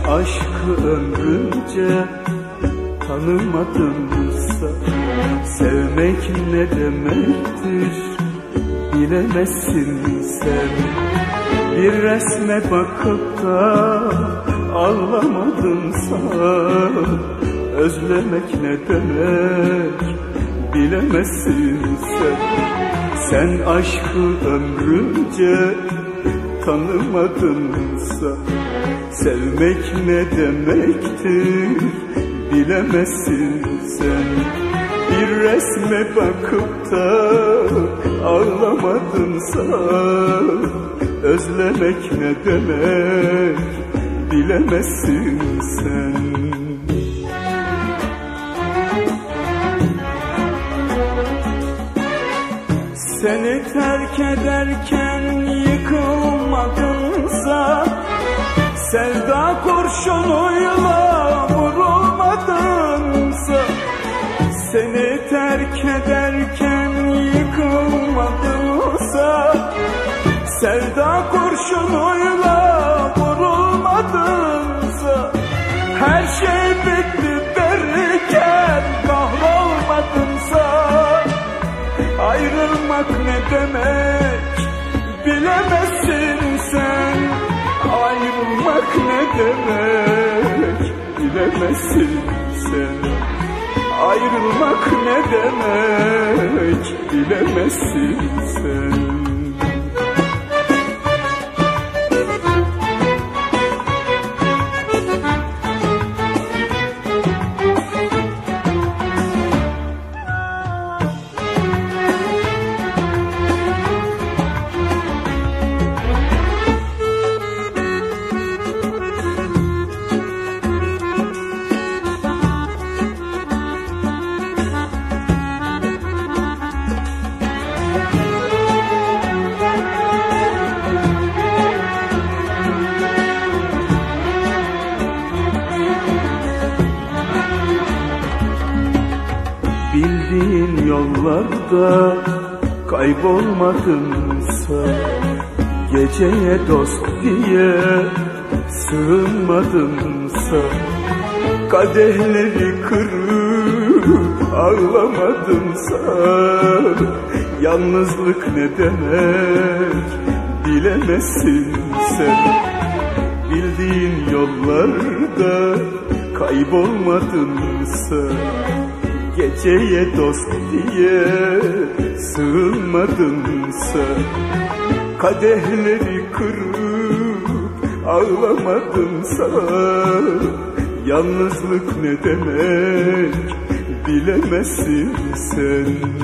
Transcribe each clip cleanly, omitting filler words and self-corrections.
aşkı ömrünce tanımadımsa, sevmek ne demektir bilemezsin sen. Bir resme bakıp da ağlamadımsa, özlemek ne demek bilemezsin sen. Sen aşkı ömrünce tanımadınsa, sevmek ne demektir bilemezsin sen. Bir resme bakıp da ağlamadınsa, özlemek ne demek bilemezsin sen. Seni terk ederken yıkılmadınsa, sevda kurşunuyla vurulmadınsa, seni terk ederken yıkılmadınsa, sevda kurşunuyla vurulmadınsa, her şey bitti derken kahrolmadınsa, ayrılmak ne demek bilemezsin sen. Ayrılmak ne demek bilemezsin sen. Ayrılmak ne demek bilemezsin sen. Bildiğin yollarda kaybolmadımsa, geceye dost diye sığınmadımsa, kadehleri kırıp ağlamadımsa, yalnızlık ne demek bilemezsin sen. Bildiğin yollarda kaybolmadımsa, geceye dost diye sığınmadımsa, kadehleri kırıp ağlamadımsa, yalnızlık ne demek bilemezsin sen.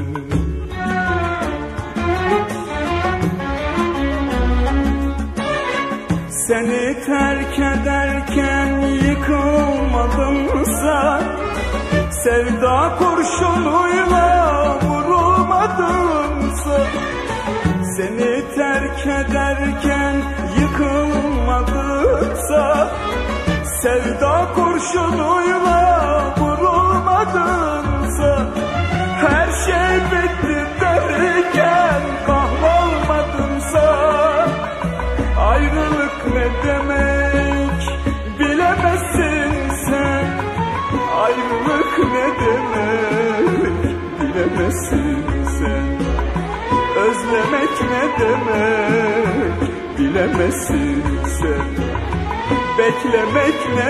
Seni terk ederken yıkılmadımsa, sevda kurşunuyla vurulmadımsa, seni terk ederken yıkılmadımsa, sevda kurşunuyla vurulmadımsa, her şey bitti derken kahrolmadımsa, ayrılık ne demek bilemezsin sen. Ayrılık ne demek bilemezsin sen. Özlemek ne demek bilemezsin sen. Beklemek ne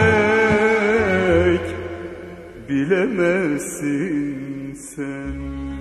demek bilemezsin sen.